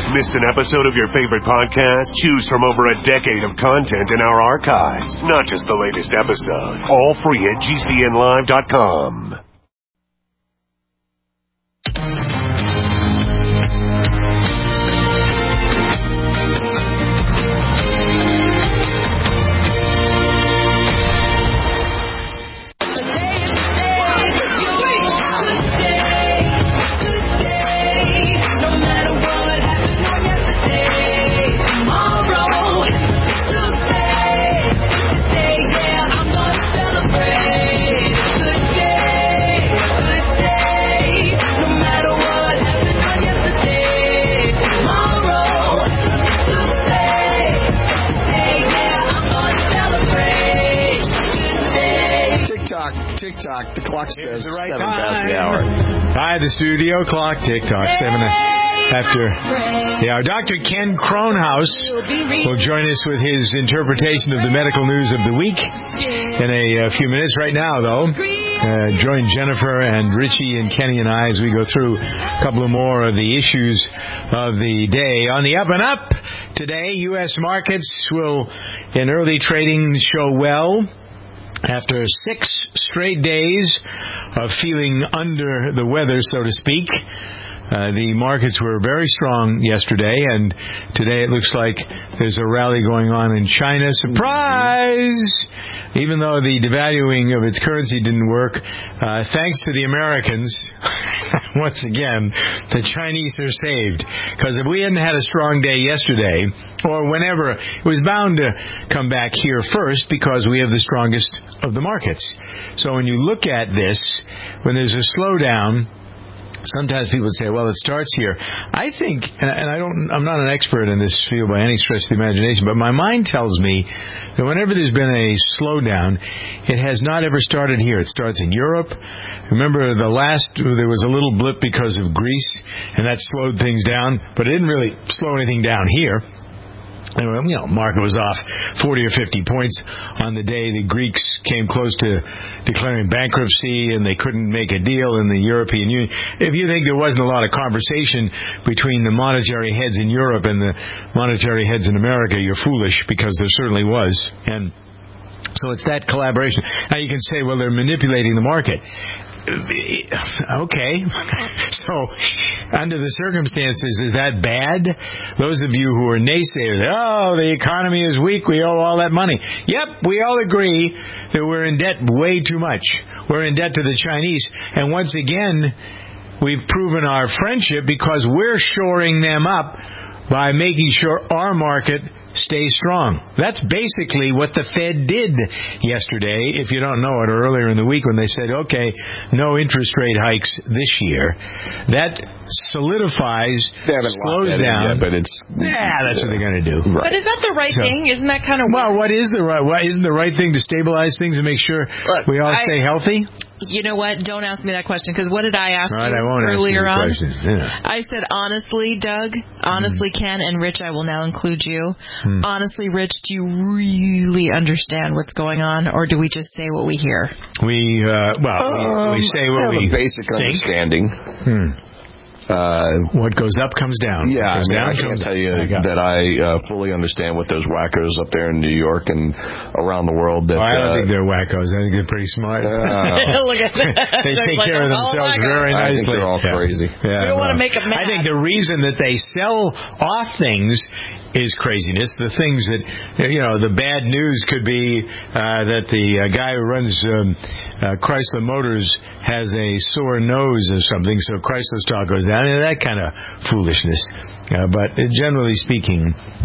Missed an episode of your favorite podcast? Choose from over a decade of content in our archives, not just the latest episode. All free at GCNlive.com. Tick-tock, the clock says the right 7 past the hour. Hi, the studio clock, tick-tock, 7 after the hour. Dr. Ken Kronhaus will join us with his interpretation of the medical news of the week in a few minutes. Right now, though, join Jennifer and Richie and Kenny and I as we go through a couple of more of the issues of the day. On the up and up today, U.S. markets will, in early trading, show well. After 6 straight days of feeling under the weather, so to speak, the markets were very strong yesterday, and today it looks like there's a rally going on in China. Surprise! Even though the devaluing of its currency didn't work, thanks to the Americans, once again, the Chinese are saved. Because if we hadn't had a strong day yesterday, or whenever, it was bound to come back here first because we have the strongest of the markets. So when you look at this, when there's a slowdown, sometimes people say, well, it starts here. I think, and I'm not an expert in this field by any stretch of the imagination, but my mind tells me that whenever there's been a slowdown, it has not ever started here. It starts in Europe. Remember there was a little blip because of Greece, and that slowed things down, but it didn't really slow anything down here. Market was off 40 or 50 points on the day the Greeks came close to declaring bankruptcy and they couldn't make a deal in the European Union. If you think there wasn't a lot of conversation between the monetary heads in Europe and the monetary heads in America, you're foolish, because there certainly was. And so it's that collaboration. Now you can say, well, they're manipulating the market. Okay. So, under the circumstances, is that bad? Those of you who are naysayers, the economy is weak, we owe all that money. Yep, we all agree that we're in debt way too much. We're in debt to the Chinese. And once again, we've proven our friendship because we're shoring them up by making sure our market stays strong. That's basically what the Fed did yesterday, if you don't know it, or earlier in the week when they said, okay, no interest rate hikes this year. That solidifies, slows down. Yet, but that's what they're going to do. Right. But is that the right thing? Isn't that kind of well, what is the right? What isn't the right thing to stabilize things and make sure we all stay healthy? You know what? Don't ask me that question, because what did I ask you I won't earlier on? Yeah. I said, honestly, Doug, honestly, Ken, and Rich, I will now include you. Honestly, Rich, do you really understand what's going on, or do we just say what we hear? We say what we have a basic think. understanding. What goes up comes down. Yeah, I can't tell you that I fully understand what those wackos up there in New York and around the world. I don't think they're wackos. I think they're pretty smart. Look at that. They take care of themselves very nicely. I think they're all crazy. Yeah, we don't want to make them mad. I think the reason that they sell off things is craziness. The things that, the bad news could be that the guy who runs Chrysler Motors has a sore nose or something, so Chrysler stock goes down. That kind of foolishness. But generally speaking,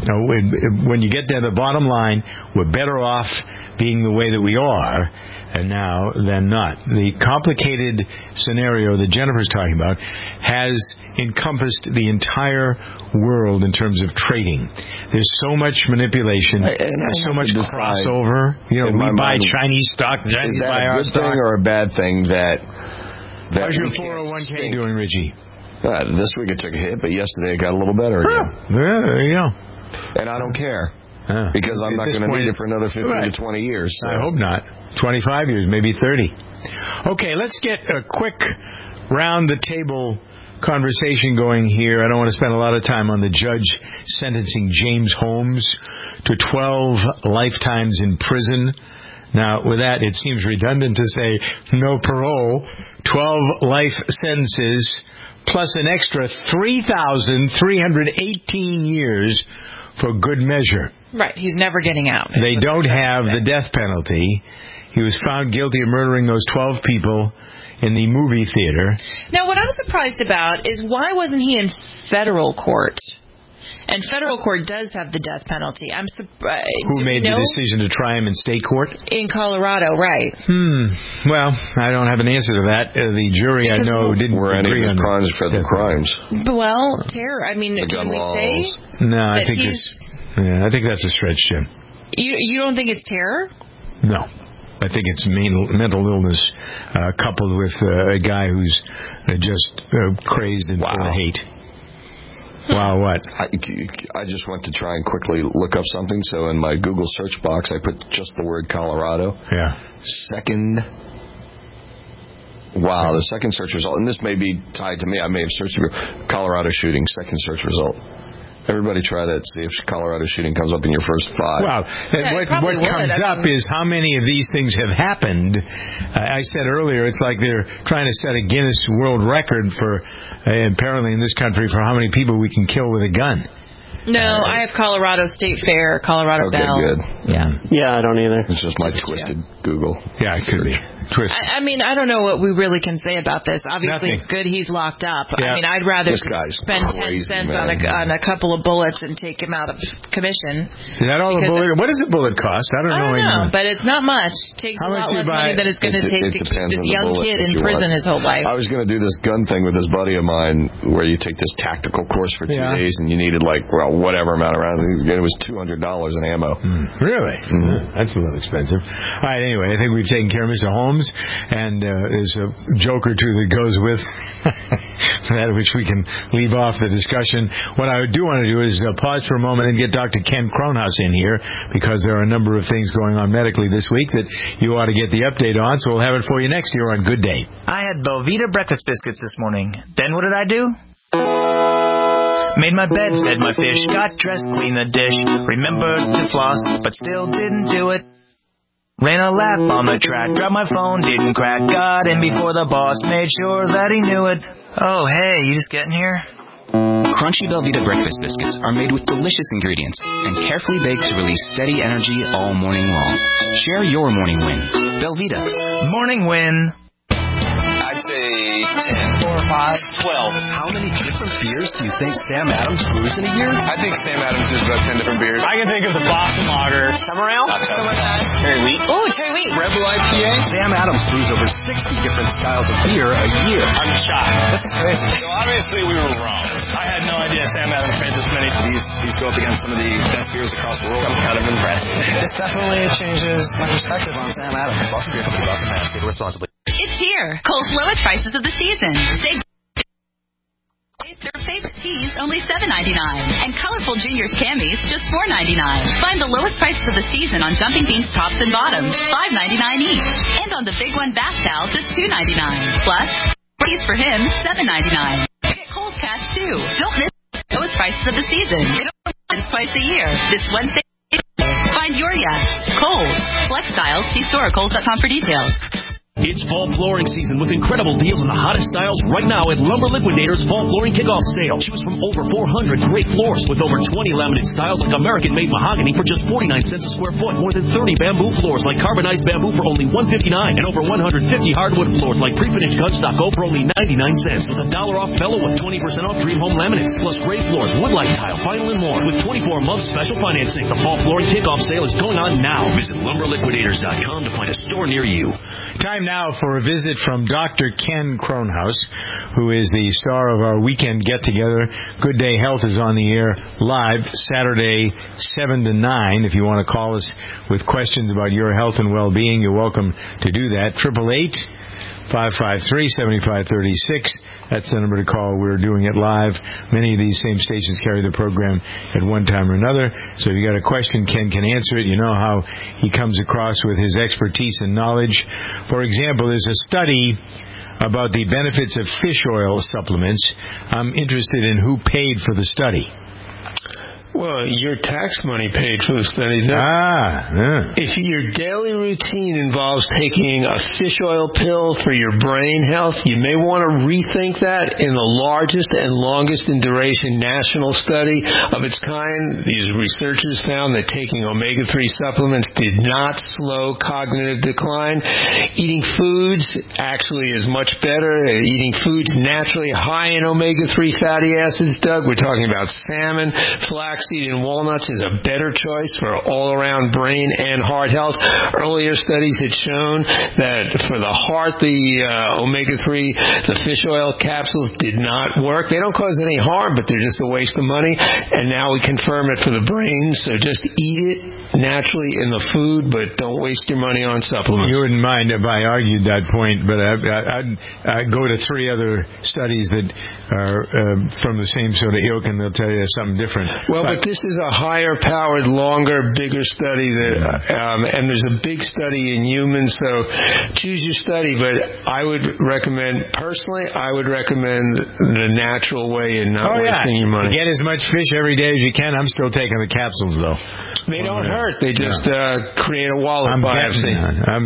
when you get down to the bottom line, we're better off being the way that we are now than not. The complicated scenario that Jennifer's talking about has encompassed the entire world in terms of trading. There's so much manipulation. There's so much crossover. We buy Chinese stock, the Chinese buy our stock. Is that a good thing or a bad thing that how's your 401k doing, Richie? This week it took a hit, but yesterday it got a little better again. Yeah, there you go. And I don't care. Because I'm not going to need it for another 15 to 20 years. So. I hope not. 25 years, maybe 30. Okay, let's get a quick round-the-table conversation going here. I don't want to spend a lot of time on the judge sentencing James Holmes to 12 lifetimes in prison. Now, with that, it seems redundant to say no parole, 12 life sentences, plus an extra 3,318 years for good measure. Right, he's never getting out. They don't have the death penalty. He was found guilty of murdering those 12 people in the movie theater. Now, what I'm surprised about is why wasn't he in federal court? And federal court does have the death penalty. I'm surprised. Who made the decision to try him in state court? In Colorado, right. Well, I don't have an answer to that. The jury, I know, didn't agree on crimes for the crimes. Well, terror. I mean, can we say? No, I think that's a stretch, Jim. You don't think it's terror? No. I think it's mental illness coupled with a guy who's just crazed and full of hate. Wow, what? I just went to try and quickly look up something, so in my Google search box, I put just the word Colorado. Yeah. The second search result, and this may be tied to me, I may have searched for Colorado shooting, second search result. Everybody try that, see if Colorado shooting comes up in your first 5. Well, what comes up is how many of these things have happened. I said earlier, it's like they're trying to set a Guinness World Record for, apparently in this country, for how many people we can kill with a gun. No, I have Colorado State Fair, Colorado Bell. Okay, good. Yeah, I don't either. It's just my twisted Google. Yeah, it could be. Twisted. I mean, I don't know what we really can say about this. Obviously, It's good he's locked up. Yeah. I mean, I'd rather spend 10 cents on a couple of bullets and take him out of commission. Is that all the bullet? What does a bullet cost? I don't know. But it's not much. It takes a lot less money than it's going to take to keep this young kid in prison his whole life. I was going to do this gun thing with this buddy of mine where you take this tactical course for 2 days and you needed whatever amount of rounds. It was $200 in ammo. Really? That's a little expensive. All right, anyway, I think we've taken care of Mr. Holmes, and there's a joke or two that goes with that, which we can leave off the discussion. What I do want to do is pause for a moment and get Dr. Ken Kronhaus in here, because there are a number of things going on medically this week that you ought to get the update on, so we'll have it for you next year on Good Day. I had Belvita breakfast biscuits this morning. Then what did I do? Made my bed, fed my fish, got dressed, cleaned the dish, remembered to floss, but still didn't do it. Ran a lap on the track, dropped my phone, didn't crack, got in before the boss, made sure that he knew it. Oh, hey, you just getting here? Crunchy Belvita breakfast biscuits are made with delicious ingredients and carefully baked to release steady energy all morning long. Share your morning win. Belvita. Morning win. I'd say 10. 4 or 5. 12. How many different beers do you think Sam Adams brews in a year? I think Sam Adams brews about 10 different beers. I can think of the Boston Lager. Summer Ale? Cherry Wheat. Oh, Cherry Wheat. Rebel IPA. Sam Adams brews over 60 different styles of beer a year. I'm shocked. This is crazy. So obviously we were wrong. I had no idea Sam Adams made this many. These go up against some of the best beers across the world. I'm kind of impressed. This definitely changes my perspective on Sam Adams. Boston Beer Company, Boston, Mass. Drink responsibly. It's here. Kohl's lowest prices of the season. Their fave tees only $7.99, and colorful juniors camis just $4.99. Find the lowest prices of the season on Jumping Beans tops and bottoms, $5.99 each, and on the Big One bath towel, just $2.99. Plus, tees for him, $7.99. Get Kohl's cash too. Don't miss the lowest prices of the season. It only twice a year. This Wednesday, find your yes. Kohl's. Flex styles. See store at Kohl's.com for details. It's fall flooring season with incredible deals on the hottest styles right now at Lumber Liquidators Fall Flooring Kickoff Sale. Choose from over 400 great floors with over 20 laminate styles like American-made mahogany for just 49 cents a square foot. More than 30 bamboo floors like carbonized bamboo for only $159, and over 150 hardwood floors like pre-finished cut stucco for only 99 cents. With $1 off Fellow with 20% off Dream Home laminates, plus gray floors, woodlight tile, vinyl, and more. With 24-month special financing, the Fall Flooring Kickoff Sale is going on now. Visit LumberLiquidators.com to find a store near you. Time now for a visit from Dr. Ken Kronhaus, who is the star of our weekend get-together. Good Day Health is on the air live Saturday 7 to 9. If you want to call us with questions about your health and well-being, you're welcome to do that. 553-7536. That's the number to call. We're doing it live. Many of these same stations carry the program at one time or another. So if you got a question, Ken can answer it. You know how he comes across with his expertise and knowledge. For example, there's a study about the benefits of fish oil supplements. I'm interested in who paid for the study. Well, your tax money paid for the study. If your daily routine involves taking a fish oil pill for your brain health, you may want to rethink that. In the largest and longest in duration national study of its kind, these researchers found that taking omega-3 supplements did not slow cognitive decline. Eating foods actually is much better. Eating foods naturally high in omega-3 fatty acids, Doug, we're talking about salmon, flaxseed, and walnuts is a better choice for all-around brain and heart health. Earlier studies had shown that for the heart, the omega-3, the fish oil capsules did not work. They don't cause any harm, but they're just a waste of money. And now we confirm it for the brain. So just eat it naturally in the food, but don't waste your money on supplements. You wouldn't mind if I argued that point, but I'd go to 3 other studies that are from the same sort of ilk, and they'll tell you something different. Well, but this is a higher-powered, longer, bigger study, and there's a big study in humans, so choose your study. But I would recommend, personally, the natural way and not wasting your money. Get as much fish every day as you can. I'm still taking the capsules, though. They don't hurt. They just create a wallet biopsy.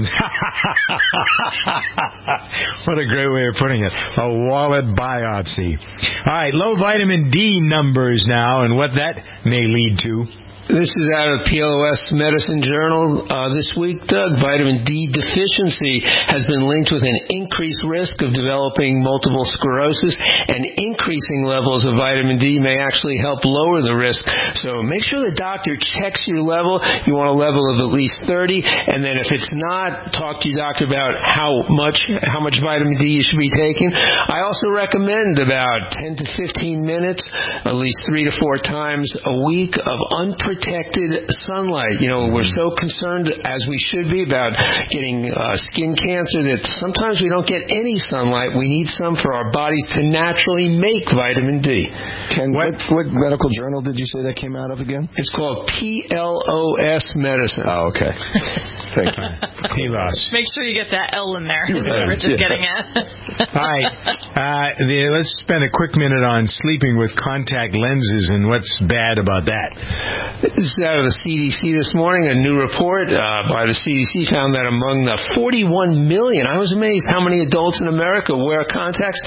What a great way of putting it. A wallet biopsy. All right, low vitamin D numbers now, and what that may lead to. This is out of PLOS Medicine Journal this week, Doug. Vitamin D deficiency has been linked with an increased risk of developing multiple sclerosis, and increasing levels of vitamin D may actually help lower the risk. So make sure the doctor checks your level. You want a level of at least 30, and then if it's not, talk to your doctor about how much vitamin D you should be taking. I also recommend about 10 to 15 minutes, at least 3 to 4 times a week of unprotected sunlight. You know, we're so concerned, as we should be, about getting skin cancer that sometimes we don't get any sunlight. We need some for our bodies to naturally make vitamin D. Ken, what medical journal did you say that came out of again? It's called PLOS Medicine. Oh, okay. Thank you. Make sure you get that L in there. Is what Rich is getting at. All right. Let's spend a quick minute on sleeping with contact lenses and what's bad about that. This is out of the CDC this morning. A new report by the CDC found that among the 41 million, I was amazed how many adults in America wear contacts.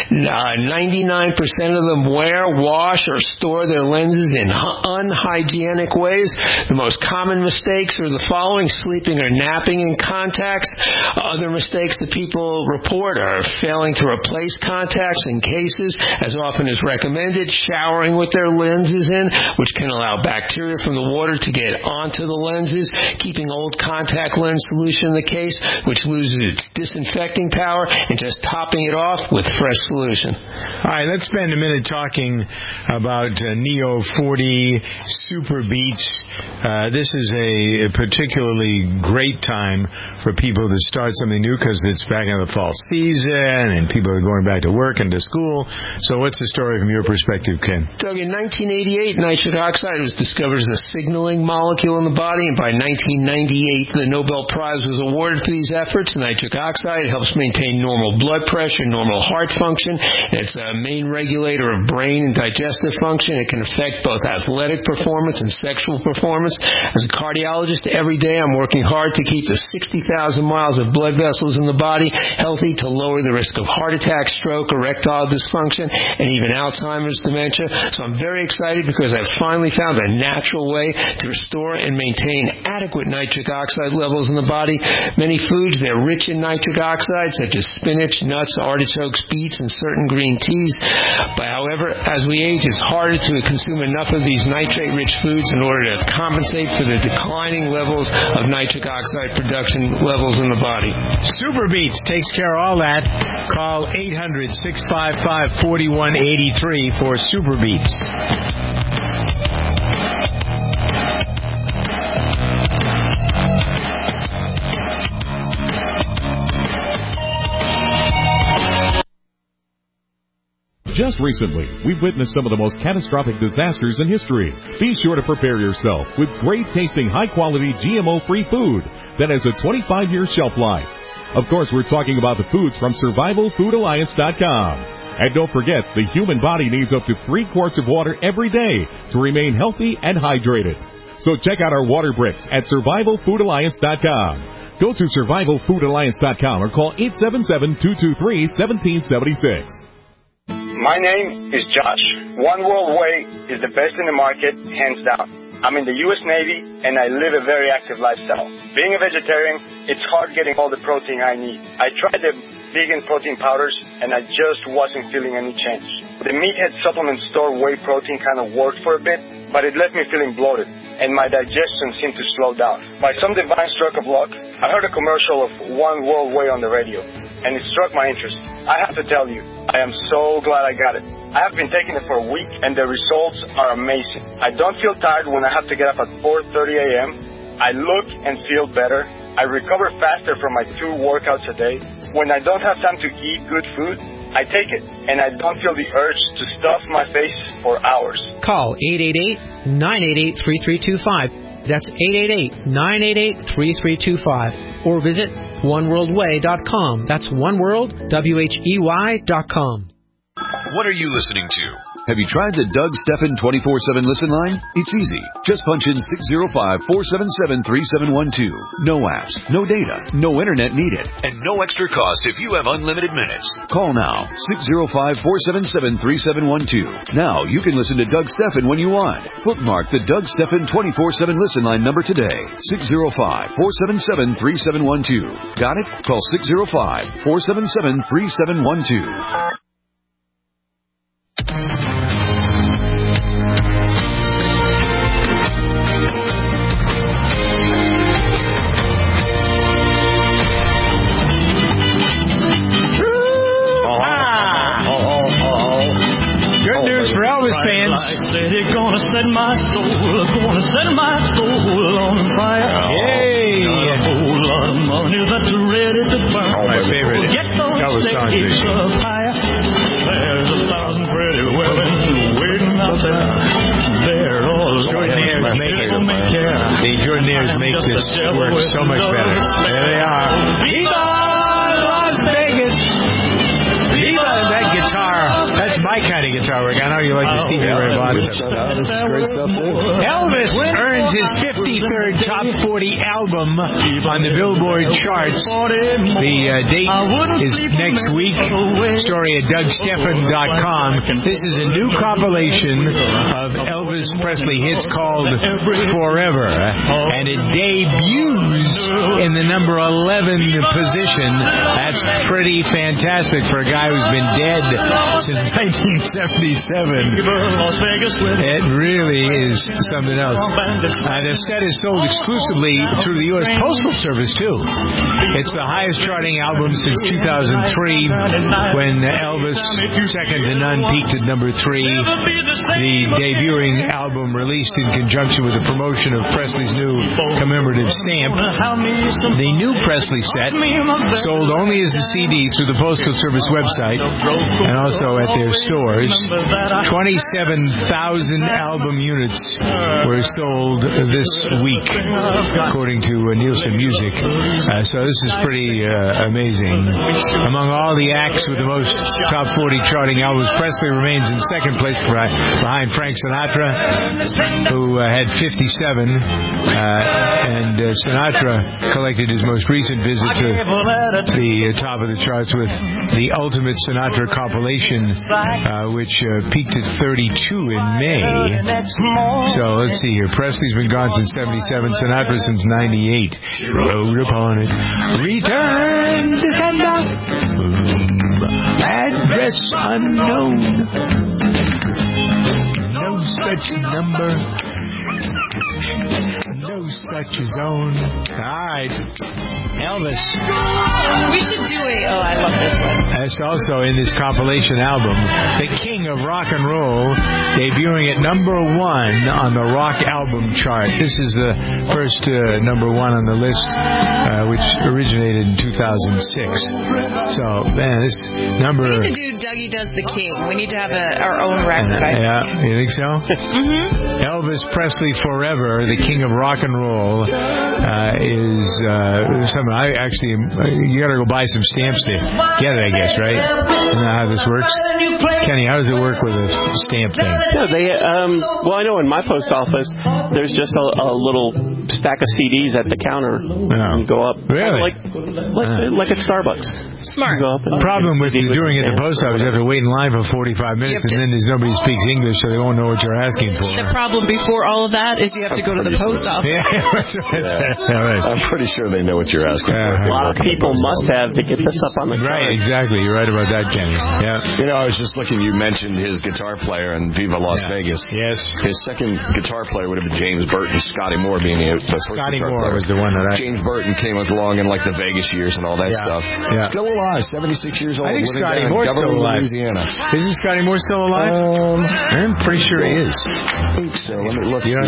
99% of them wear, wash, or store their lenses in unhygienic ways. The most common mistakes are the following: sleeping or napping in contacts. Other mistakes that people report are failing to replace contacts in cases as often as recommended, showering with their lenses in, which can allow bacteria from the water to get onto the lenses, keeping old contact lens solution in the case, which loses its disinfecting power, and just topping it off with fresh solution. All right, let's spend a minute talking about Neo 40 Super Beats. This is a particularly great time for people to start something new because it's back in the fall season and people are going back to work and to school. So what's the story from your perspective, Ken? Doug, in 1988, nitric oxide was discovered as a signaling molecule in the body, and by 1998, the Nobel Prize was awarded for these efforts. Nitric oxide helps maintain normal blood pressure, normal heart function. It's a main regulator of brain and digestive function. It can affect both athletic performance and sexual performance. As a cardiologist, every day I'm working hard to keep the 60,000 miles of blood vessels in the body healthy to lower the risk of heart attack, stroke, erectile dysfunction, and even Alzheimer's dementia. So I'm very excited because I've finally found a natural way to restore and maintain adequate nitric oxide levels in the body. Many foods, they're rich in nitric oxide, such as spinach, nuts, artichokes, beets, and certain green teas. But however, as we age, it's harder to consume enough of these nitrate-rich foods in order to compensate for the declining levels of nitric oxide production levels in the body. Super Beats takes care of all that. Call 800-655-4183 for Super Beats. Just recently, we've witnessed some of the most catastrophic disasters in history. Be sure to prepare yourself with great-tasting, high-quality, GMO-free food that has a 25-year shelf life. Of course, we're talking about the foods from SurvivalFoodAlliance.com. And don't forget, the human body needs up to 3 quarts of water every day to remain healthy and hydrated. So check out our water bricks at SurvivalFoodAlliance.com. Go to SurvivalFoodAlliance.com or call 877-223-1776. My name is Josh. One World Way is the best in the market, hands down. I'm in the U.S. Navy, and I live a very active lifestyle. Being a vegetarian, it's hard getting all the protein I need. I tried the vegan protein powders, and I just wasn't feeling any change. The Meathead supplement store whey protein kind of worked for a bit, but it left me feeling bloated, and my digestion seemed to slow down. By some divine stroke of luck, I heard a commercial of One World Way on the radio, and it struck my interest. I have to tell you, I am so glad I got it. I have been taking it for a week, and the results are amazing. I don't feel tired when I have to get up at 4:30 a.m. I look and feel better. I recover faster from my 2 workouts a day. When I don't have time to eat good food, I take it, and I don't feel the urge to stuff my face for hours. Call 888-988-3325. That's 888-988-3325. Or visit oneworldway.com. That's oneworld.com. What are you listening to? Have you tried the Doug Stephan 24/7 listen line? It's easy. Just punch in 605-477-3712. No apps, no data, no internet needed, and no extra cost if you have unlimited minutes. Call now, 605-477-3712. Now you can listen to Doug Stephan when you want. Bookmark the Doug Stephan 24/7 listen line number today. 605-477-3712. Got it? Call 605-477-3712. For Elvis fans. I said it's gonna set my soul on fire. Yay! Got a whole lot of money that's ready to burn. My favorite Elvis song. There's 1,000 pretty women waiting out there. They're all The Jordanaires make this work so much better. There they are. Viva Las Vegas! Viva that guitar. That's my kind of guitar work. I know you like the Stevie Ray Vaughan stuff. This is great stuff too. Elvis earns his 53rd top 40 album on the Billboard charts. The date is next week. Story at DougStephan.com. This is a new compilation of Elvis Presley hits called Forever, and it debuts in the number 11 position. That's pretty fantastic for a guy who's been dead since 1977. It really is something else. The set is sold exclusively through the U.S. Postal Service, too. It's the highest charting album since 2003, when Elvis, second to none, peaked at number 3. The debuting album released in conjunction with the promotion of Presley's new commemorative stamp. The new Presley set sold only as a CD through the Postal Service website and also at their stores. 27,000 album units were sold this week, according to Nielsen Music. So this is pretty amazing. Among all the acts with the most top 40 charting albums, Presley remains in second place behind Frank Sinatra, who had 57. And Sinatra collected his most recent visit to the top of the charts with the Ultimate Sinatra compilation, which peaked at 32 in May. So let's see here. Presley's been gone since 77, Sinatra since 98. Rode upon it. Return to sender. Address unknown. No such number. No such zone. All right. Elvis. We should do I love this one. That's also in this compilation album, The King of Rock and Roll, debuting at number 1 on the rock album chart. This is the first number 1 on the list, which originated in 2006. So, man, this number... We need to do Dougie Does the King. We need to have our own record, I think. Yeah, you think so? Mm-hmm. Elvis Presley Forever, the King of Rock and Roll, is something I actually... you got to go buy some stamps to get it, I guess, right? You know how this works? Kenny, how does it work with a stamp thing? Yeah, they, well, I know in my post office, there's just a little stack of CDs at the counter. And go up. Really? Like at Starbucks. Smart. Go up and Problem with doing it at the post office, you have to wait in line for 45 minutes, and then there's nobody who speaks English, so they won't know what you're asking for. The problem before all of that is you have to go to the post office. Right. I'm pretty sure they know what you're asking for. A lot of people must have to get this up on the Right, exactly. You're right about that, Kenny. Yeah. You know, I was just looking, you mentioned his guitar player in Viva Las Vegas. Yes. His second guitar player would have been James Burton, Scotty Moore being the first Scotty guitar Moore player. was the one that James Burton came along in like the Vegas years and all that stuff. Yeah. Still alive, 76 years old. I think living Scotty down in Moore's still Governor, alive. Louisiana. Isn't Scotty Moore still alive? I'm pretty sure he is. I think so. Let me look here.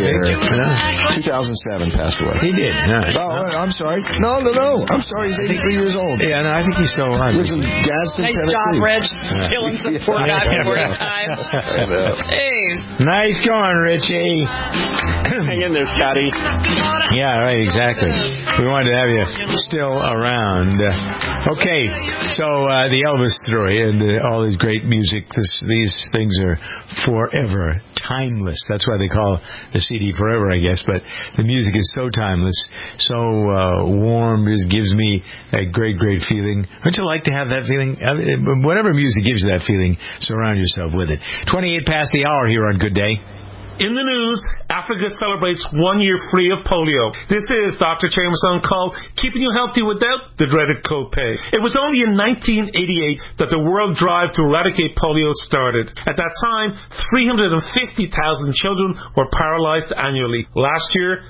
2007 passed away. He did. I'm sorry. No. I'm sorry. He's 83 years old. Yeah, no, I think he's still alive. Lives in Gadsden, Nice Tennessee. job, Reg. Killing some poor guy before his time. Hey. Nice going, Richie. Hang in there, Scotty. Yeah, right, exactly. We wanted to have you still around. Okay, so the Elvis story and all his great music, these things are forever, timeless. That's why they call the CD Forever, I guess. But the music is so timeless, so warm. It gives me a great, great feeling. Don't you like to have that feeling? Whatever music gives you that feeling, surround yourself with it. 28 past the hour here on Good Day. In the news, Africa celebrates 1 year free of polio. This is Dr. Chambers on call, keeping you healthy without the dreaded copay. It was only in 1988 that the world drive to eradicate polio started. At that time, 350,000 children were paralyzed annually. Last year,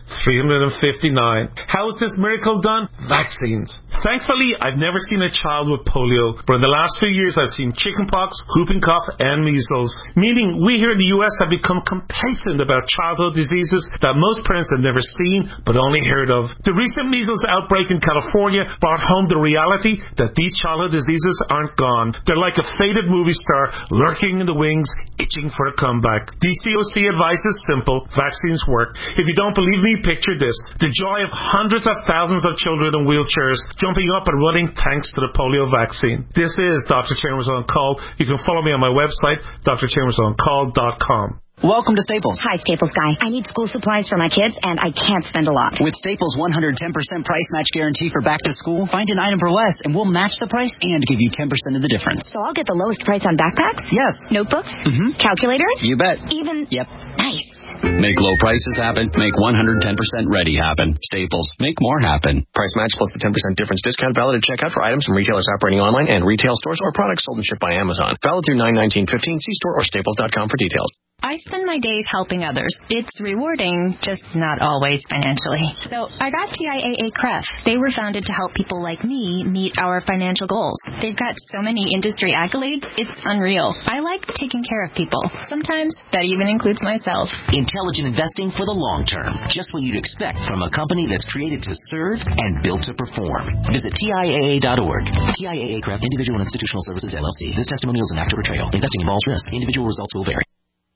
359. How is this miracle done? Vaccines. Thankfully, I've never seen a child with polio, but in the last few years I've seen chickenpox, whooping cough, and measles. Meaning, we here in the U.S. have become complacent about childhood diseases that most parents have never seen but only heard of. The recent measles outbreak in California brought home the reality that these childhood diseases aren't gone. They're like a faded movie star lurking in the wings, itching for a comeback. DCOC advice is simple. Vaccines work. If you don't believe me, picture this. The joy of hundreds of thousands of children in wheelchairs jumping up and running thanks to the polio vaccine. This is Dr. Chambers on Call. You can follow me on my website, drchambersoncall.com. Welcome to Staples. Hi, Staples guy. I need school supplies for my kids, and I can't spend a lot. With Staples' 110% price match guarantee for back to school, find an item for less, and we'll match the price and give you 10% of the difference. So I'll get the lowest price on backpacks? Yes. Notebooks? Mm-hmm. Calculators? You bet. Even? Yep. Nice. Make low prices happen. Make 110% ready happen. Staples. Make more happen. Price match plus the 10% difference discount valid at checkout for items from retailers operating online and retail stores or products sold and shipped by Amazon. Valid through 9/19/15. See store or staples.com for details. I spend my days helping others. It's rewarding, just not always financially. So I got TIAA CREF. They were founded to help people like me meet our financial goals. They've got so many industry accolades, it's unreal. I like taking care of people. Sometimes that even includes myself. Intelligent investing for the long term. Just what you'd expect from a company that's created to serve and built to perform. Visit TIAA.org. TIAA CREF, Individual and Institutional Services, LLC. This testimonial is an act of betrayal. Investing involves risk. Individual results will vary.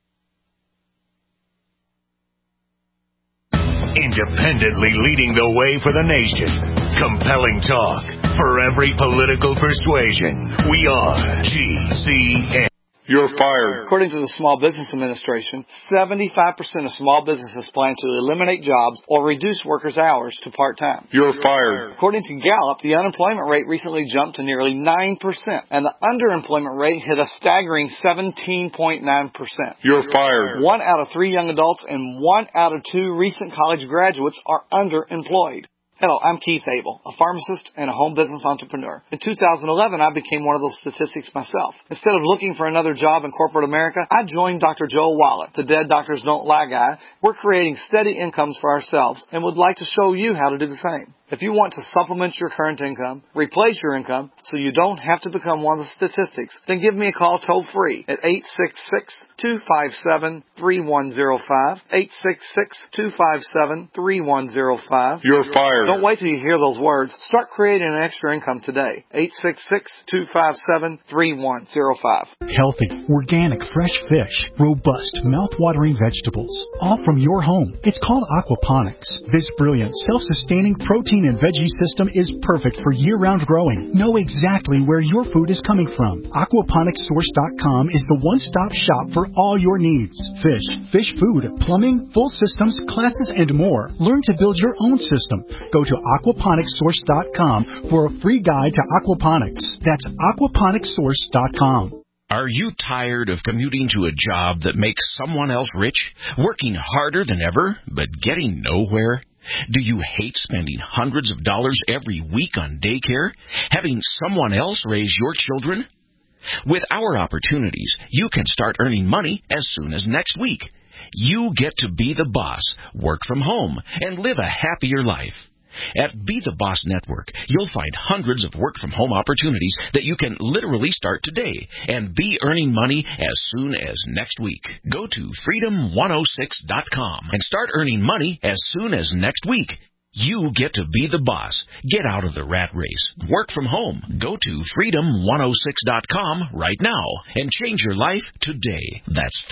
Independently leading the way for the nation. Compelling talk for every political persuasion. We are GCN. You're fired. According to the Small Business Administration, 75% of small businesses plan to eliminate jobs or reduce workers' hours to part-time. You're fired. According to Gallup, the unemployment rate recently jumped to nearly 9%, and the underemployment rate hit a staggering 17.9%. You're fired. 1 out of 3 young adults and 1 out of 2 recent college graduates are underemployed. Hello, I'm Keith Abel, a pharmacist and a home business entrepreneur. In 2011, I became one of those statistics myself. Instead of looking for another job in corporate America, I joined Dr. Joel Wallach, the Dead Doctors Don't Lie guy. We're creating steady incomes for ourselves and would like to show you how to do the same. If you want to supplement your current income, replace your income, so you don't have to become one of the statistics, then give me a call toll-free at 866-257-3105, 866-257-3105. You're fired. Don't wait till you hear those words. Start creating an extra income today. 866-257-3105. Healthy, organic, fresh fish, robust, mouth-watering vegetables, all from your home. It's called aquaponics. This brilliant, self-sustaining protein and veggie system is perfect for year-round growing. Know exactly where your food is coming from. Aquaponicssource.com is the one-stop shop for all your needs. Fish food, plumbing, full systems, classes, and more. Learn to build your own system. Go to aquaponicssource.com for a free guide to aquaponics. That's aquaponicssource.com. Are you tired of commuting to a job that makes someone else rich, working harder than ever, but getting nowhere? Do you hate spending hundreds of dollars every week on daycare, having someone else raise your children? With our opportunities, you can start earning money as soon as next week. You get to be the boss, work from home, and live a happier life. At Be the Boss Network, you'll find hundreds of work-from-home opportunities that you can literally start today and be earning money as soon as next week. Go to freedom106.com and start earning money as soon as next week. You get to be the boss. Get out of the rat race. Work from home. Go to freedom106.com right now and change your life today. That's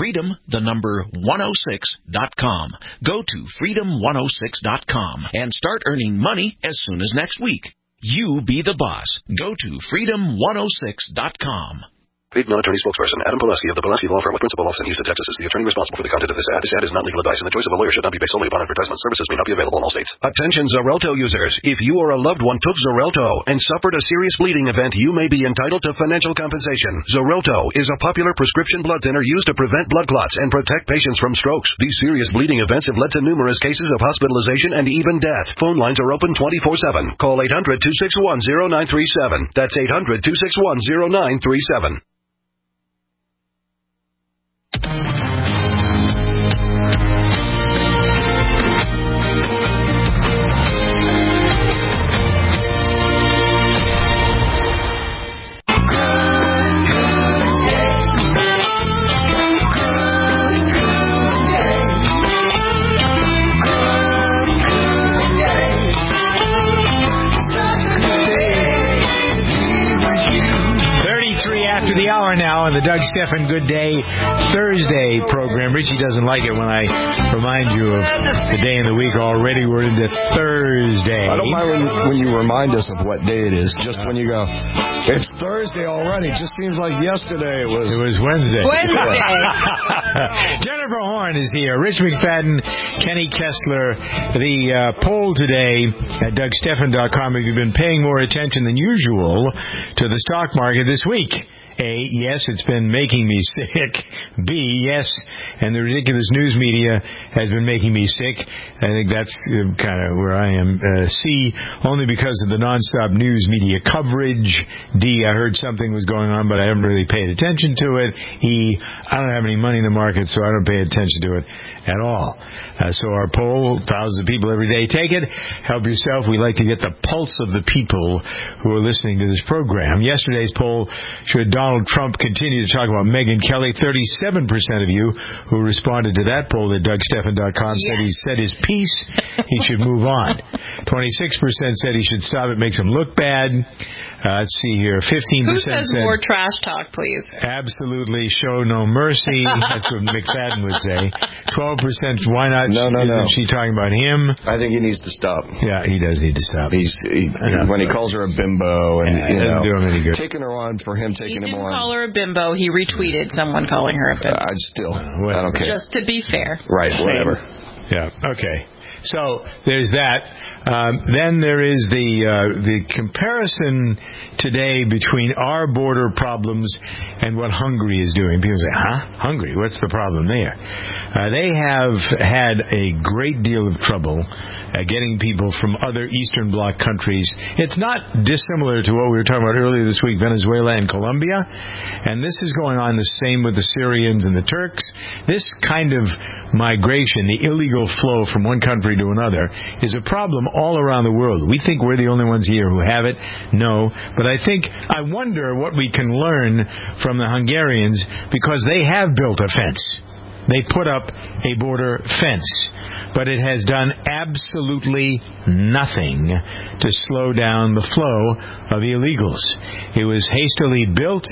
freedom106.com. Go to freedom106.com and start earning money as soon as next week. You be the boss. Go to freedom106.com. Paid non-attorney spokesperson Adam Pulaski of the Pulaski Law Firm with principal office in Houston, Texas is the attorney responsible for the content of this ad. This ad is not legal advice, and the choice of a lawyer should not be based solely upon advertisement. Services may not be available in all states. Attention Xarelto users. If you or a loved one took Xarelto and suffered a serious bleeding event, you may be entitled to financial compensation. Xarelto is a popular prescription blood thinner used to prevent blood clots and protect patients from strokes. These serious bleeding events have led to numerous cases of hospitalization and even death. Phone lines are open 24/7. Call 800-261-0937. That's 800-261-0937. After the hour now on the Doug Stephan Good Day Thursday program. Richie doesn't like it when I remind you of the day in the week already. We're into Thursday. I don't mind when you remind us of what day it is. Just when you go, it's Thursday already. It just seems like yesterday it was Wednesday. Jennifer Horn is here. Rich McFadden, Kenny Kessler. The poll today at DougStephan.com. Have you been paying more attention than usual to the stock market this week? A, yes, it's been making me sick. B, yes, and the ridiculous news media has been making me sick. I think that's kind of where I am. C, only because of the nonstop news media coverage. D, I heard something was going on, but I haven't really paid attention to it. E, I don't have any money in the market, so I don't pay attention to it at all. So our poll, thousands of people every day take it. Help yourself. We like to get the pulse of the people who are listening to this program. Yesterday's poll, should Donald Trump continue to talk about Megyn Kelly? 37% of you who responded to that poll at DougStephan.com said he said his piece. He should move on. 26% said he should stop. It makes him look bad. Let's see here. 15% Who says said more trash talk, please? Absolutely show no mercy. That's what McFadden would say. 12%, why not? No. Isn't she talking about him? I think he needs to stop. Yeah, he does need to stop. When he calls her a bimbo and doesn't do him any good. Taking her on for him taking him on. He didn't call her a bimbo. He retweeted someone calling her a bimbo. I don't care. Just to be fair. Right, whatever. Yeah, okay. So there's that. Then there is the comparison today between our border problems and what Hungary is doing. People say, Hungary? What's the problem there? They have had a great deal of trouble getting people from other Eastern Bloc countries. It's not dissimilar to what we were talking about earlier this week, Venezuela and Colombia. And this is going on the same with the Syrians and the Turks. This kind of migration, the illegal flow from one country to another, is a problem all around the world. We think we're the only ones here who have it. No. But I wonder what we can learn from the Hungarians, because they have built a fence. They put up a border fence. But it has done absolutely nothing to slow down the flow of illegals. It was hastily built,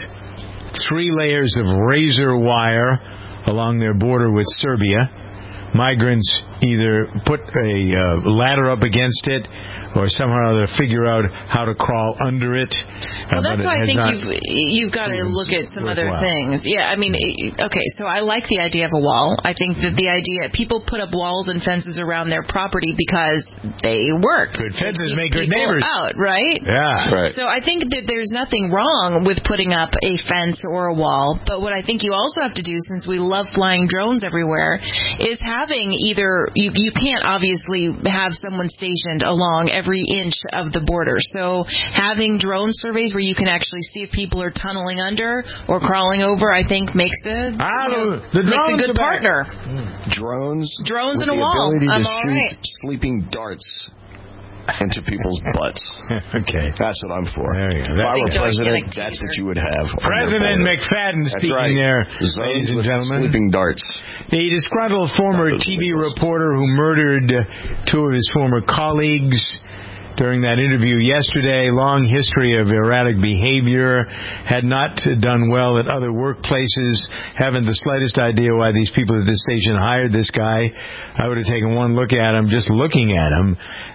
3 layers of razor wire along their border with Serbia. Migrants either put a ladder up against it or somehow or other figure out how to crawl under it. Well, that's why I think you've got to look at some other things. Yeah, I mean, okay, so I like the idea of a wall. I think that the idea, people put up walls and fences around their property because they work. Good fences make good neighbors. Out, right? Yeah. Right. So I think that there's nothing wrong with putting up a fence or a wall, but what I think you also have to do, since we love flying drones everywhere, is having either, you can't obviously have someone stationed along every inch of the border. So having drone surveys where you can actually see if people are tunneling under or crawling over, I think makes the makes a good partner. Drones and a wall. Ability to I'm shoot all right. sleeping darts into people's butts. Okay. That's what I'm for. There you go. If I were president, that's what you would have. President McFadden speaking there, ladies and gentlemen. Sleeping darts. The disgruntled former TV reporter who murdered 2 of his former colleagues during that interview yesterday, long history of erratic behavior, had not done well at other workplaces, haven't the slightest idea why these people at this station hired this guy. I would have taken one look at him, just looking at him,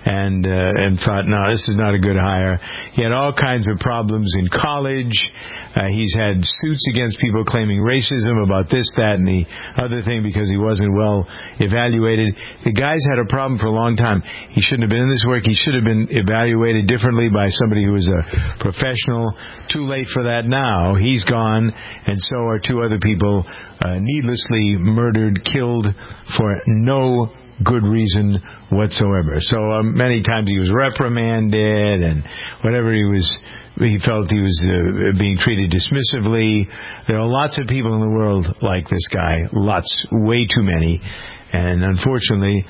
and thought, no, this is not a good hire. He had all kinds of problems in college. He's had suits against people claiming racism about this, that, and the other thing because he wasn't well evaluated. The guy's had a problem for a long time. He shouldn't have been in this work. He should have been evaluated differently by somebody who was a professional. Too late for that now. He's gone, and so are 2 other people needlessly murdered, killed for no good reason whatsoever. So many times he was reprimanded, and whatever he felt he was being treated dismissively. There are lots of people in the world like this guy, lots, way too many, and unfortunately,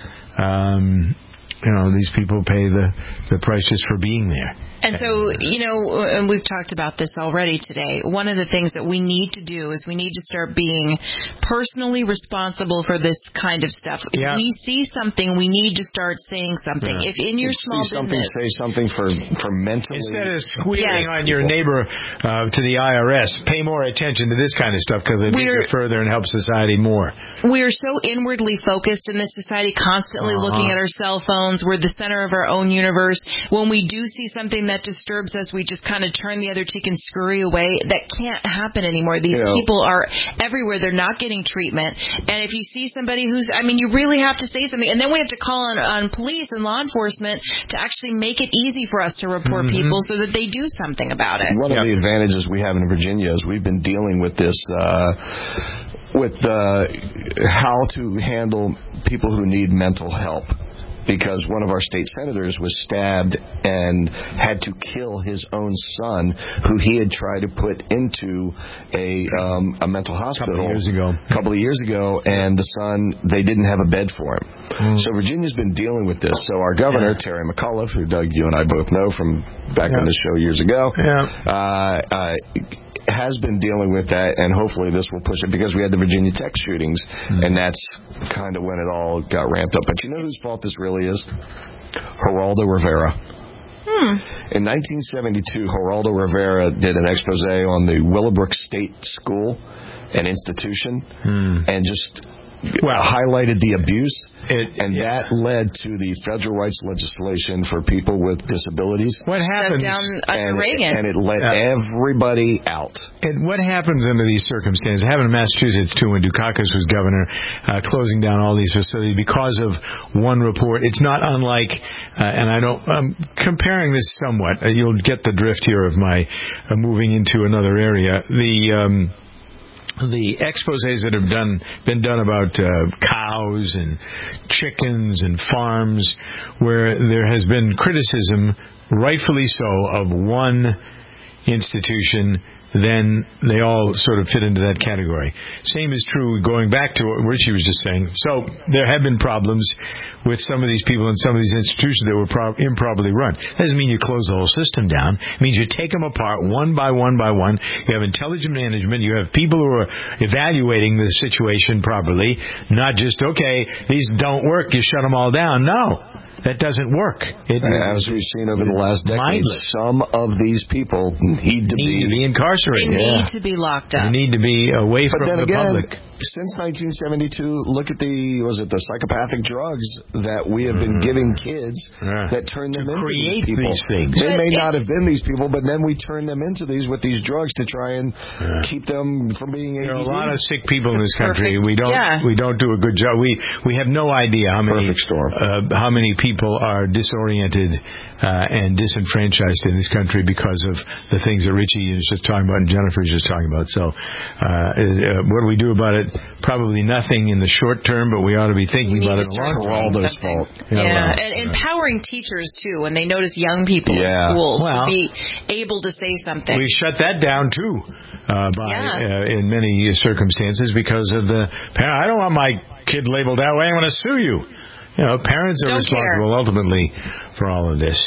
these people pay the price just for being there. And so, and we've talked about this already today, one of the things that we need to do is we need to start being personally responsible for this kind of stuff. If we see something, we need to start saying something. If in your small business... Say something for mentally... Instead of squealing on your neighbor to the IRS, pay more attention to this kind of stuff because it makes it further and helps society more. We are so inwardly focused in this society, constantly looking at our cell phones. We're the center of our own universe. When we do see something that disturbs us, we just kind of turn the other cheek and scurry away. That can't happen anymore. These people are everywhere. They're not getting treatment. And if you see somebody you really have to say something. And then we have to call on police and law enforcement to actually make it easy for us to report people so that they do something about it. One of the advantages we have in Virginia is we've been dealing with this with how to handle people who need mental help. Because one of our state senators was stabbed and had to kill his own son, who he had tried to put into a mental hospital a couple of years ago, and the son, they didn't have a bed for him. So Virginia's been dealing with this. So our governor, Terry McAuliffe, who Doug, you and I both know from back on the show years ago, has been dealing with that, and hopefully this will push it, because we had the Virginia Tech shootings, and that's kind of when it all got ramped up. But you know whose fault this really is? Geraldo Rivera. In 1972, Geraldo Rivera did an expose on the Willowbrook State School, an institution, and just highlighted the abuse, and that led to the federal rights legislation for people with disabilities. What happens? And it let everybody out. And what happens under these circumstances? It happened in Massachusetts, too, when Dukakis was governor, closing down all these facilities because of one report. It's not unlike, and I'm comparing this somewhat. You'll get the drift here of my moving into another area. The exposés that have been done about cows and chickens and farms, where there has been criticism, rightfully so, of one institution, then they all sort of fit into that category. Same is true going back to what Richie was just saying. So there have been problems with some of these people and some of these institutions that were improperly run. That doesn't mean you close the whole system down. It means you take them apart one by one by one. You have intelligent management. You have people who are evaluating the situation properly, not just, okay, these don't work, you shut them all down. No. That doesn't work. As we've seen over the last decade, some of these people need to be incarcerated. They need to be locked up. They need to be away from the public. Since 1972, look at the psychopathic drugs that we have been giving kids that turn them into create these people. These things. They may not have been these people, but then we turn them into these with these drugs to try and keep them from being ADD. There are a lot of sick people in this country. We don't do a good job. We have no idea how many people are disoriented and disenfranchised in this country because of the things that Richie is just talking about and Jennifer is just talking about. So what do we do about it? Probably nothing in the short term, but we ought to be thinking about it in the long term. All those fault. And empowering teachers, too, when they notice young people in schools to be able to say something. We shut that down, too, in many circumstances because of the parent. I don't want my kid labeled that way. I'm going to sue you. Parents are responsible ultimately for all of this.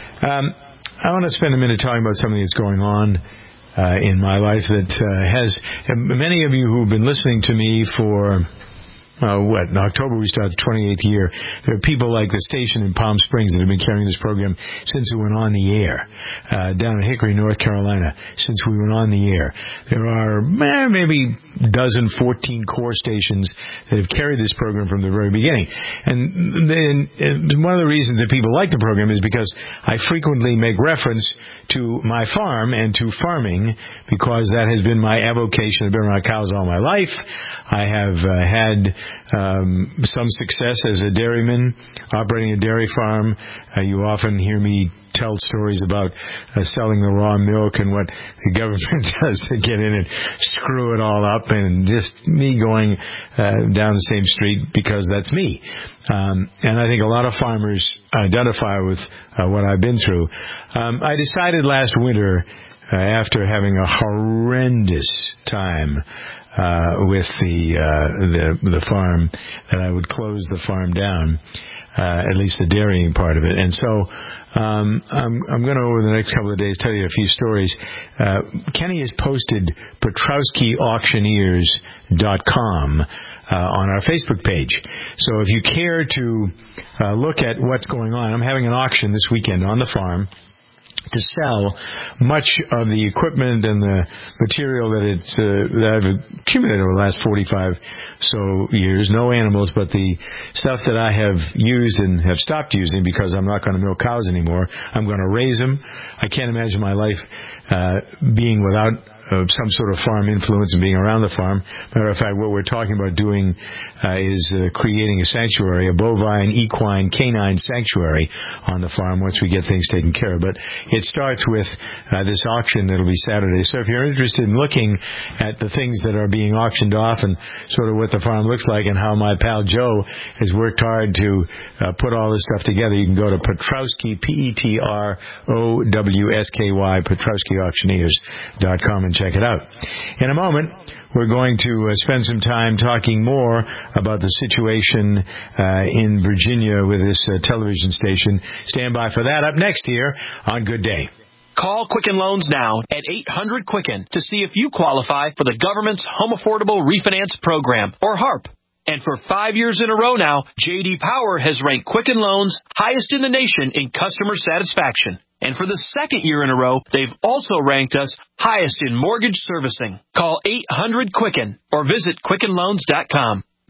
I want to spend a minute talking about something that's going on in my life that has many of you who've been listening to me for in October we started the 28th year. There are people like the station in Palm Springs that have been carrying this program since it went on the air. Down in Hickory, North Carolina, since we went on the air. There are maybe 14 core stations that have carried this program from the very beginning. And one of the reasons that people like the program is because I frequently make reference to my farm and to farming, because that has been my avocation. I've been around cows all my life. I have had some success as a dairyman, operating a dairy farm. You often hear me tell stories about selling the raw milk and what the government does to get in and screw it all up, and just me going down the same street because that's me. And I think a lot of farmers identify with what I've been through. I decided last winter, after having a horrendous time with the farm, that I would close the farm down, at least the dairying part of it. And so I'm going to, over the next couple of days, tell you a few stories. Kenny has posted PetrowskiAuctioneers.com on our Facebook page. So if you care to look at what's going on, I'm having an auction this weekend on the farm to sell much of the equipment and the material that I've accumulated over the last 45 so years. No animals, but the stuff that I have used and have stopped using because I'm not going to milk cows anymore. I'm going to raise them. I can't imagine my life being without some sort of farm influence and being around the farm. Matter of fact, what we're talking about doing is creating a sanctuary, a bovine, equine, canine sanctuary on the farm once we get things taken care of. But it starts with this auction that'll be Saturday. So if you're interested in looking at the things that are being auctioned off and sort of what the farm looks like and how my pal Joe has worked hard to put all this stuff together, you can go to Petrowski, Petrowsky, PetrowskiAuctioneers.com and check it out. In a moment, we're going to spend some time talking more about the situation in Virginia with this television station. Stand by for that. Up next here on Good Day. Call Quicken Loans now at 800-QUICKEN to see if you qualify for the government's Home Affordable Refinance Program, or HARP. And for 5 years in a row now, J.D. Power has ranked Quicken Loans highest in the nation in customer satisfaction. And for the second year in a row, they've also ranked us highest in mortgage servicing. Call 800-QUICKEN or visit QuickenLoans.com.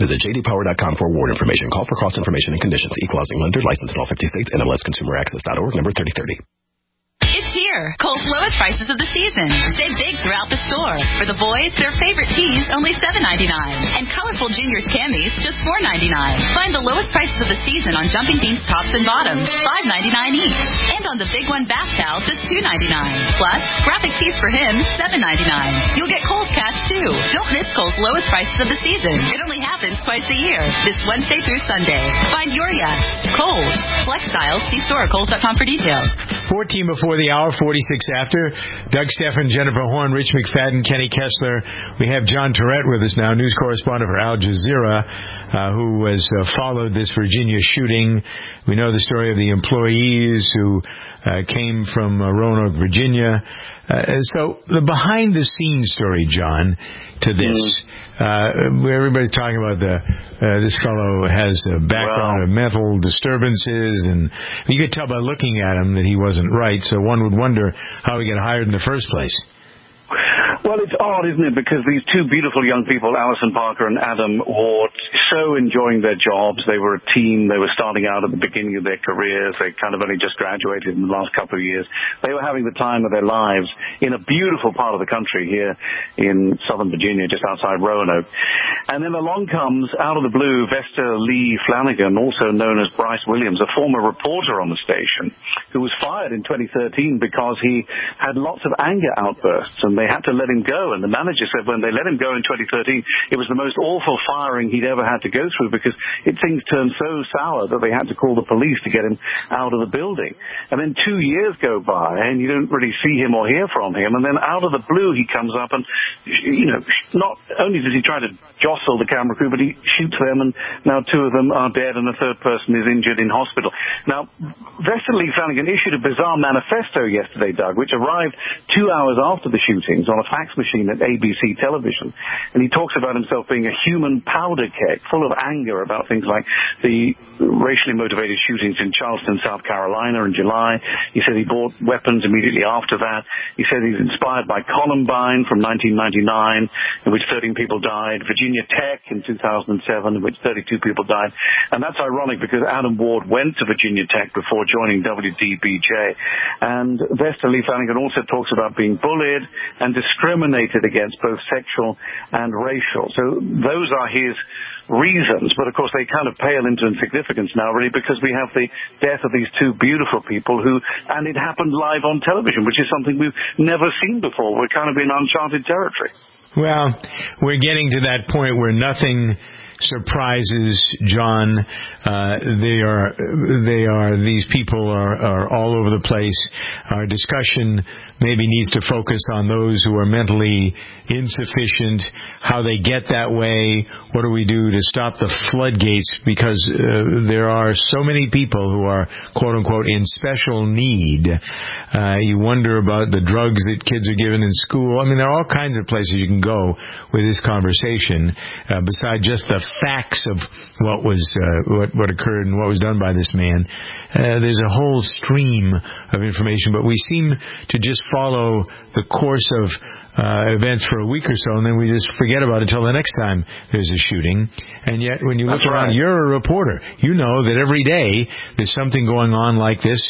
Visit jdpower.com for award information. Call for cost information and conditions. Equal housing lender. Licensed in all 50 states. NMLSConsumerAccess.org. Number 3030. It's here. Kohl's lowest prices of the season. Save big throughout the store. For the boys, their favorite tees, only $7.99. And colorful juniors camis, just $4.99. Find the lowest prices of the season on Jumping Beans tops and bottoms, $5.99 each. And on the Big One bath towel, just $2.99. Plus, graphic tees for him, $7.99. You'll get Kohl's cash, too. Don't miss Kohl's lowest prices of the season. It only happens twice a year, this Wednesday through Sunday. Find your yes. Kohl's. Flex styles. See store at Kohl's.com for details. 14 before the hour, 46 after. Doug Stephan, Jennifer Horn, Rich McFadden, Kenny Kessler. We have John Tourette with us now, news correspondent for Al Jazeera, who has followed this Virginia shooting. We know the story of the employees who came from Roanoke, Virginia. So the behind-the-scenes story, John, to this, where everybody's talking about this fellow has a background of mental disturbances, and you could tell by looking at him that he wasn't right, so one would wonder how he got hired in the first place. Well, it's odd, isn't it? Because these two beautiful young people, Alison Parker and Adam Ward, so enjoying their jobs. They were a team. They were starting out at the beginning of their careers. They kind of only just graduated in the last couple of years. They were having the time of their lives in a beautiful part of the country here in southern Virginia, just outside Roanoke. And then along comes, out of the blue, Vesta Lee Flanagan, also known as Bryce Williams, a former reporter on the station, who was fired in 2013 because he had lots of anger outbursts, and they had to let him go. And the manager said when they let him go in 2013, it was the most awful firing he'd ever had to go through, because things turned so sour that they had to call the police to get him out of the building. And then 2 years go by, and you don't really see him or hear from him. And then out of the blue, he comes up and, not only does he try to jostle the camera crew, but he shoots them, and now two of them are dead and a third person is injured in hospital. Now, Vesta Lee Flanagan issued a bizarre manifesto yesterday, Doug, which arrived 2 hours after the shootings on a fax machine at ABC television. And he talks about himself being a human powder keg, full of anger about things like the racially motivated shootings in Charleston, South Carolina in July. He said he bought weapons immediately after that. He said he's inspired by Columbine from 1999, in which 13 people died, Virginia Tech in 2007, in which 32 people died. And that's ironic because Adam Ward went to Virginia Tech before joining WDBJ. And Vesta Lee Flanagan also talks about being bullied and discriminated against, both sexual and racial. So those are his reasons, but of course they kind of pale into insignificance now, really, because we have the death of these two beautiful people and it happened live on television, which is something we've never seen before. We're kind of in uncharted territory. Well, we're getting to that point where nothing surprises, John. These people are all over the place. Our discussion maybe needs to focus on those who are mentally insufficient, how they get that way, what do we do to stop the floodgates, because there are so many people who are, quote unquote, in special need. You wonder about the drugs that kids are given in school. I mean, there are all kinds of places you can go with this conversation, besides just the facts of what occurred and what was done by this man. There's a whole stream of information, but we seem to just follow the course of events for a week or so, and then we just forget about it until the next time there's a shooting. And yet, when you look around, you're a reporter. You know that every day there's something going on like this.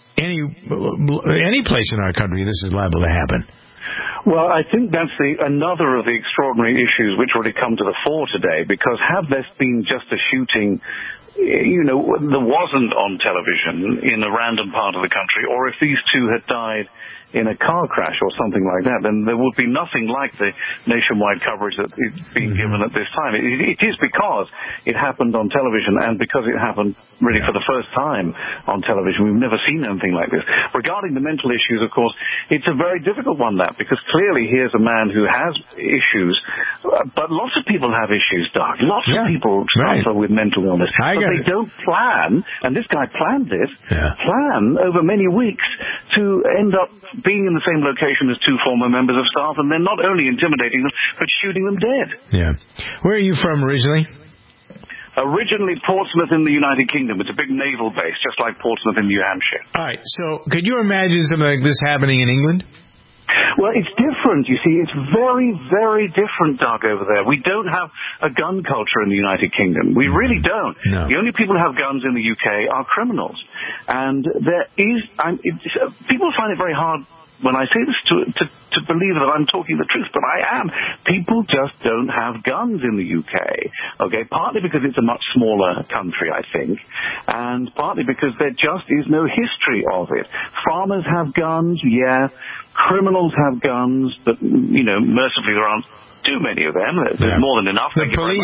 Any place in our country, this is liable to happen. Well, I think that's another of the extraordinary issues which really come to the fore today, because had this been just a shooting, that wasn't on television in a random part of the country, or if these two had died in a car crash or something like that, then there would be nothing like the nationwide coverage that is being given at this time. It is because it happened on television, and because it happened really for the first time on television. We've never seen anything like this. Regarding the mental issues, of course, it's a very difficult one, because clearly here's a man who has issues, but lots of people have issues, Doug. Lots of people suffer with mental illness. But they don't plan, and this guy planned this, plan over many weeks to end up being in the same location as two former members of staff, and then not only intimidating them, but shooting them dead. Yeah. Where are you from originally? Originally Portsmouth in the United Kingdom. It's a big naval base, just like Portsmouth in New Hampshire. All right. So could you imagine something like this happening in England? Well, it's different. You see, it's very, very different, Doug, over there. We don't have a gun culture in the United Kingdom. We really don't. No. The only people who have guns in the UK are criminals. And there is, people find it very hard when I say this to believe that I'm talking the truth, but I am. People just don't have guns in the UK, okay? Partly because it's a much smaller country, I think, and partly because there just is no history of it. Farmers have guns, yeah. Criminals have guns, but, mercifully there aren't too many of them. There's more than enough. Do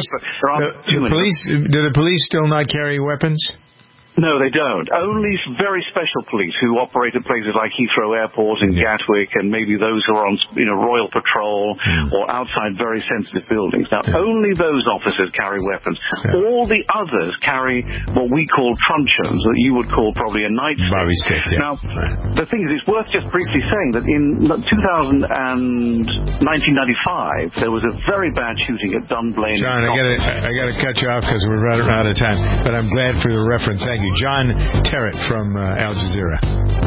the police still not carry weapons? No, they don't. Only very special police who operate at places like Heathrow Airport and Gatwick, and maybe those who are on, Royal Patrol or outside very sensitive buildings. Now, only those officers carry weapons. All the others carry what we call truncheons, that you would call probably a nightstick. Now, the thing is, it's worth just briefly saying that in 1995, there was a very bad shooting at Dunblane. John, I got to cut you off because we're running out of time, but I'm glad for the reference. Thank you. John Terrett from Al Jazeera.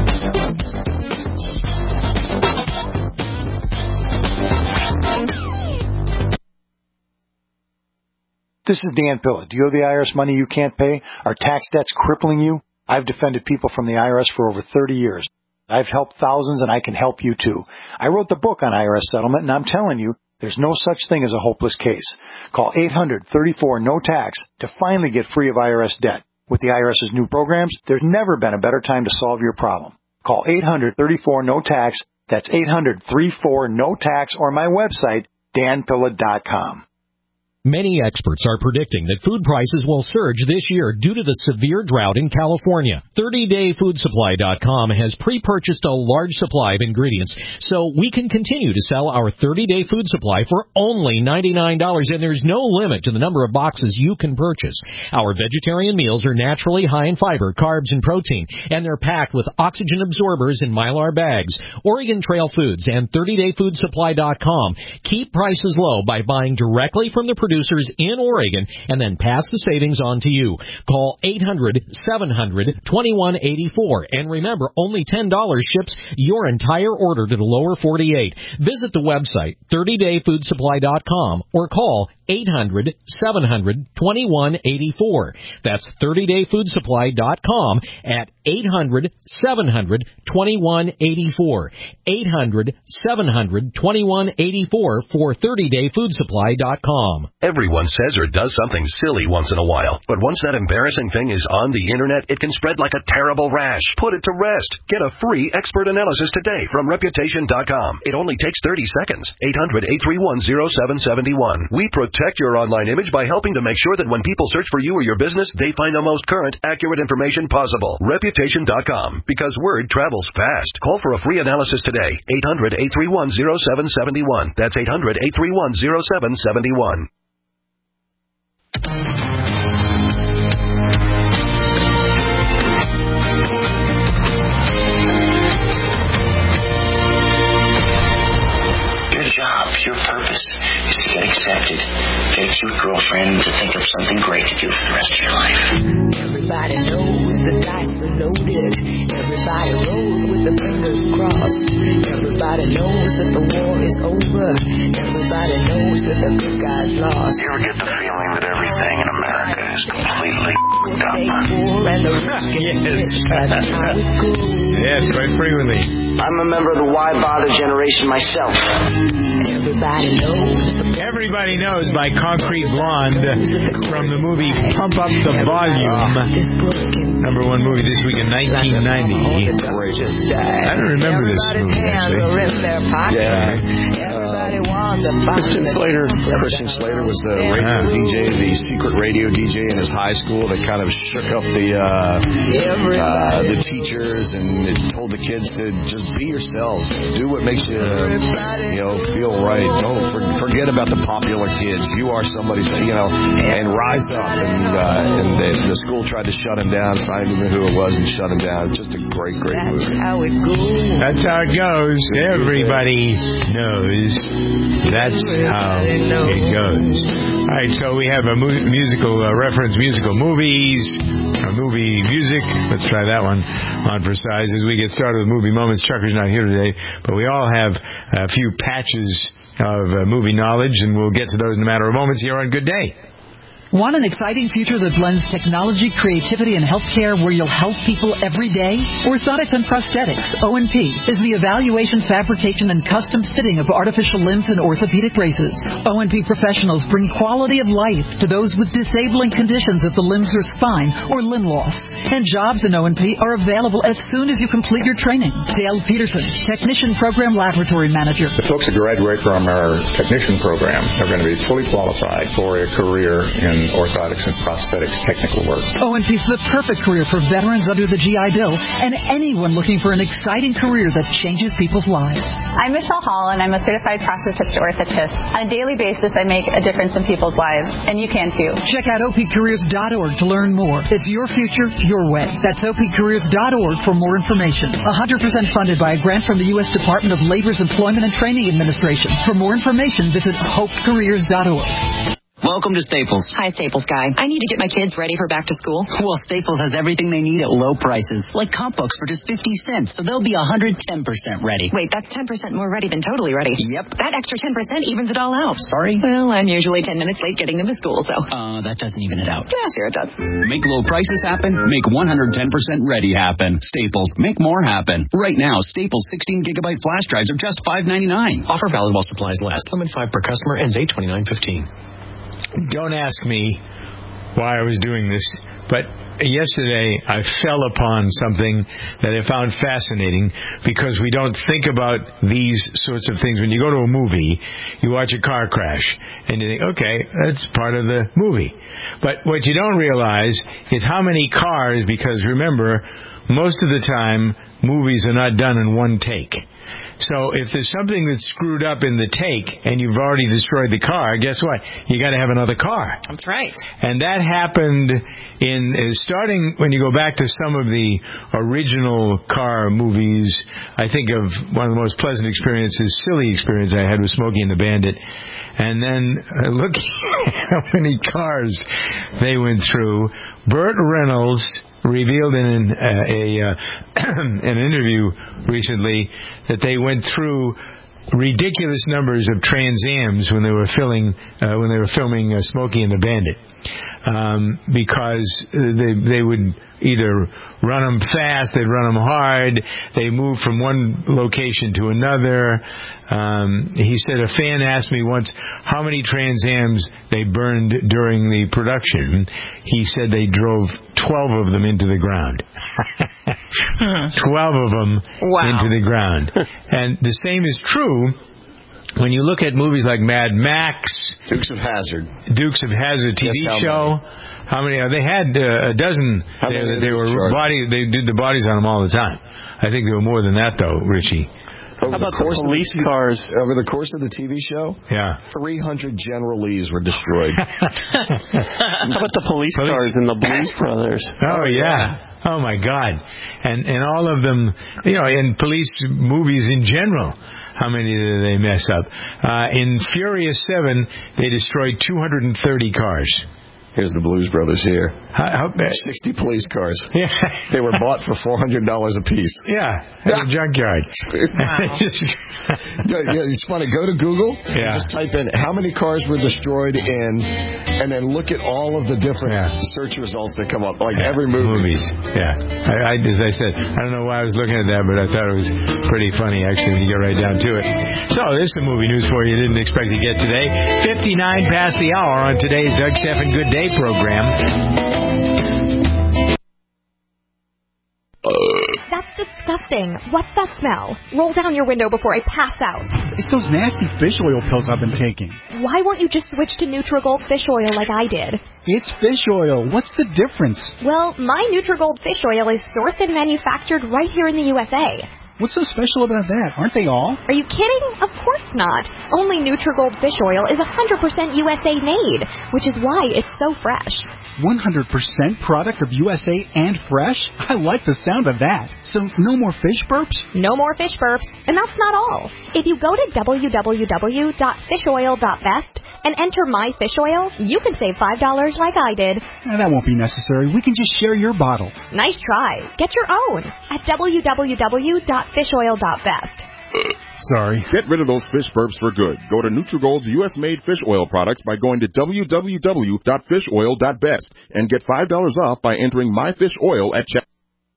This is Dan Pilla. Do you owe the IRS money you can't pay? Are tax debts crippling you? I've defended people from the IRS for over 30 years. I've helped thousands, and I can help you too. I wrote the book on IRS settlement, and I'm telling you, there's no such thing as a hopeless case. Call 800-34-NO-TAX to finally get free of IRS debt. With the IRS's new programs, there's never been a better time to solve your problem. Call 800-34-NO-TAX. That's 800-34-NO-TAX, or my website, danpilla.com. Many experts are predicting that food prices will surge this year due to the severe drought in California. 30dayfoodsupply.com has pre-purchased a large supply of ingredients, so we can continue to sell our 30-day food supply for only $99, and there's no limit to the number of boxes you can purchase. Our vegetarian meals are naturally high in fiber, carbs, and protein, and they're packed with oxygen absorbers in Mylar bags. Oregon Trail Foods and 30dayfoodsupply.com keep prices low by buying directly from the producers in Oregon and then pass the savings on to you. Call 800-700-2184. And remember, only $10 ships your entire order to the lower 48. Visit the website, 30dayfoodsupply.com, or call 800-700-2184. That's 30dayfoodsupply.com at 800-700-2184. 800-700-2184 for 30dayfoodsupply.com. Everyone says or does something silly once in a while, but once that embarrassing thing is on the internet, it can spread like a terrible rash. Put it to rest. Get a free expert analysis today from Reputation.com. It only takes 30 seconds. 800-831-0771. We protect your online image by helping to make sure that when people search for you or your business, they find the most current, accurate information possible. Reputation.com. Because word travels fast. Call for a free analysis today. 800-831-0771. That's 800-831-0771. Your job, your purpose is to get accepted, get a cute girlfriend, to think of something great to do for the rest of your life. Everybody knows the dice are loaded. Everybody rolls with the fingers crossed. Everybody knows that the war is over. Everybody knows that the good guys lost. You ever get the feeling that everything in America is completely f***ed up? Yes, quite frequently. I'm a member of the Why Bother generation myself. Everybody Knows by Concrete Blonde from the movie Pump Up the Volume. Number one movie this week in 1990. I don't remember this movie, actually. Yeah. Christian Slater was the radio DJ, the secret radio DJ in his high school that kind of shook up the teachers and it told the kids to just be yourselves. Do what makes you, feel right. Don't forget about the popular kids. You are somebody, and rise up. And the school tried to shut him down. I don't know who it was and shut him down. Just a great movie. That's how it goes. That's how it goes. Everybody knows. That's how it goes. All right, so we have a musical reference, musical movies, movie music. Let's try that one on for size as we get started with Movie Moments. Chucker's not here today, but we all have a few patches of movie knowledge, and we'll get to those in a matter of moments here on Good Day. Want an exciting future that blends technology, creativity, and healthcare where you'll help people every day? Orthotics and Prosthetics, O&P, is the evaluation, fabrication, and custom fitting of artificial limbs and orthopedic braces. O&P professionals bring quality of life to those with disabling conditions of the limbs or spine or limb loss. And jobs in O&P are available as soon as you complete your training. Dale Peterson, Technician Program Laboratory Manager. The folks that graduate from our technician program are going to be fully qualified for a career in orthotics and prosthetics technical work. O&P is the perfect career for veterans under the GI Bill and anyone looking for an exciting career that changes people's lives. I'm Michelle Hall, and I'm a certified prosthetist orthotist. On a daily basis, I make a difference in people's lives, and you can too. Check out opcareers.org to learn more. It's your future, your way. That's opcareers.org for more information. 100% funded by a grant from the U.S. Department of Labor's Employment and Training Administration. For more information, visit hopecareers.org. Welcome to Staples. Hi, Staples guy. I need to get my kids ready for back to school. Well, Staples has everything they need at low prices, like comp books for just 50 cents, so they'll be 110% ready. Wait, that's 10% more ready than totally ready. Yep. That extra 10% evens it all out. Sorry? Well, I'm usually 10 minutes late getting them to school, so. That doesn't even it out. Yeah, sure it does. Make low prices happen. Make 110% ready happen. Staples. Make more happen. Right now, Staples 16-gigabyte flash drives are just $5.99. Offer valid while supplies last. Limit 5 per customer. Ends 8/29/15. Don't ask me why I was doing this, but yesterday I fell upon something that I found fascinating because we don't think about these sorts of things. When you go to a movie, you watch a car crash, and you think, okay, that's part of the movie. But what you don't realize is how many cars, because remember, most of the time, movies are not done in one take. So if there's something that's screwed up in the take and you've already destroyed the car, guess what? You got to have another car. That's right. And that happened starting when you go back to some of the original car movies. I think of one of the most pleasant silly experience I had with Smokey and the Bandit. And then looking at how many cars they went through, Burt Reynolds revealed in an interview recently that they went through ridiculous numbers of Trans Ams when they were filming Smokey and the Bandit, because they would either run them fast, they'd run them hard, they moved from one location to another. He said a fan asked me once how many Trans Ams they burned during the production. He said they drove 12 of them into the ground. 12 of them into the ground. And the same is true when you look at movies like Mad Max, Dukes of Hazzard TV show. How many? They had a dozen. They did the bodies on them all the time. I think there were more than that, though, Richie. How about the police cars? Over the course of the TV show? Yeah. 300 General Lees were destroyed. How about the police cars in the Blues Brothers? Oh, yeah. Oh, my God. And all of them, in police movies in general, how many did they mess up? In Furious 7, they destroyed 230 cars. Here's the Blues Brothers here. How bad? 60 police cars. Yeah. They were bought for $400 a piece. Yeah, at a junkyard. Wow. You just want to go to Google and just type in how many cars were destroyed and then look at all of the different search results that come up, like every movie. Movies, yeah. As I said, I don't know why I was looking at that, but I thought it was pretty funny, actually, when you get right down to it. So, there's some movie news for you didn't expect to get today. 59 past the hour on today's Doug Stephan Good Day program. That's disgusting. What's that smell? Roll down your window before I pass out. It's those nasty fish oil pills I've been taking. Why won't you just switch to Nutrigold fish oil like I did? It's fish oil. What's the difference? Well, my Nutrigold fish oil is sourced and manufactured right here in the USA. What's so special about that? Aren't they all? Are you kidding? Of course not. Only Nutrigold fish oil is 100% USA made, which is why it's so fresh. 100% product of USA and fresh? I like the sound of that. So no more fish burps? No more fish burps. And that's not all. If you go to www.fishoil.best and enter my fish oil, you can save $5 like I did. That won't be necessary. We can just share your bottle. Nice try. Get your own at www.fishoil.best. Sorry. Get rid of those fish burps for good. Go to Nutrigold's U.S.-made fish oil products by going to www.fishoil.best and get $5 off by entering my fish oil at checkout.